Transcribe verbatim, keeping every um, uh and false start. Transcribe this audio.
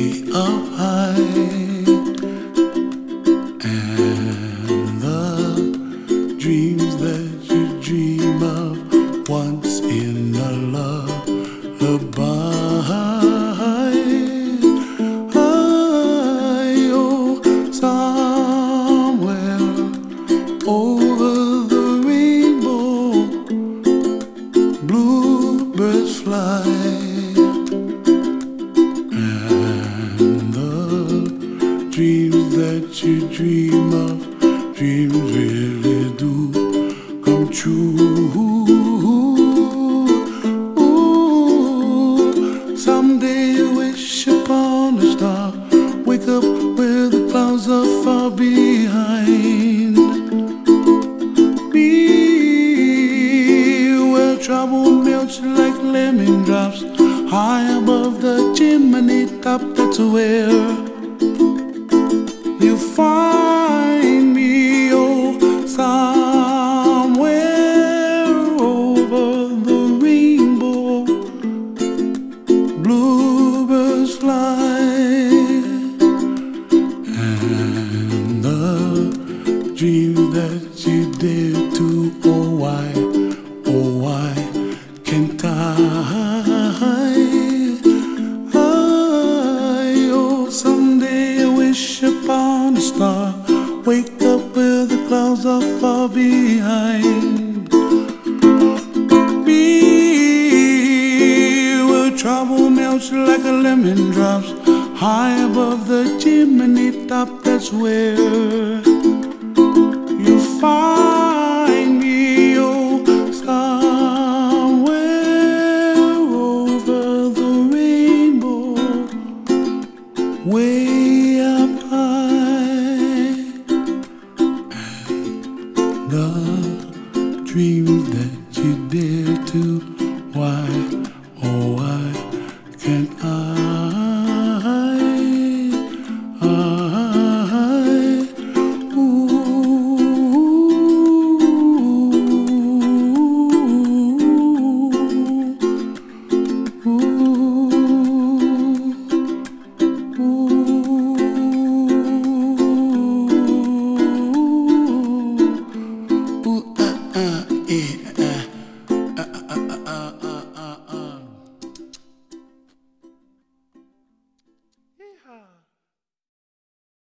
up high, and the dreams that you dream of once in a lullaby. Oh, somewhere over the rainbow, bluebirds fly. Dreams that you dream of, dreams really do come true. Ooh, someday you wish upon a star, wake up where the clouds are far behind me, where trouble melts like lemon drops, high above the chimney top. That's where you find me, oh, somewhere over the rainbow, bluebirds fly, and the dreams that you dare to, oh why, oh why can't I? Upon a star, wake up where the clouds are far behind me, where trouble melts like a lemon drops, high above the chimney top. That's where you find me, oh, somewhere over the rainbow, way up